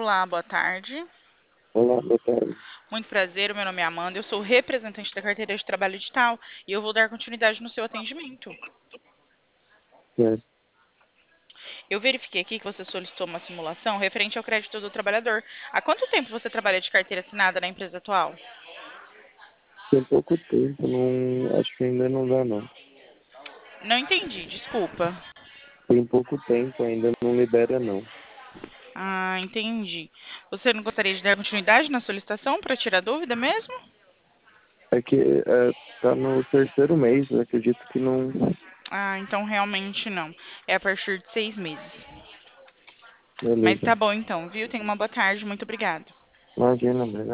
Olá, boa tarde. Olá, boa tarde. Muito prazer, o meu nome é Amanda, eu sou representante da carteira de trabalho digital e eu vou dar continuidade no seu atendimento. Certo. Eu verifiquei aqui que você solicitou uma simulação referente ao crédito do trabalhador. Há quanto tempo você trabalha de carteira assinada na empresa atual? Tem pouco tempo, não, acho que ainda não dá não. Não entendi, desculpa. Tem pouco tempo, ainda não libera não. Ah, entendi. Você não gostaria de dar continuidade na solicitação para tirar dúvida mesmo? É que tá no terceiro mês, eu acredito que não. Ah, então realmente não. É a partir de 6 meses. Mas Beleza. tá bom então, viu? Tenha uma boa tarde, muito obrigada. Imagina,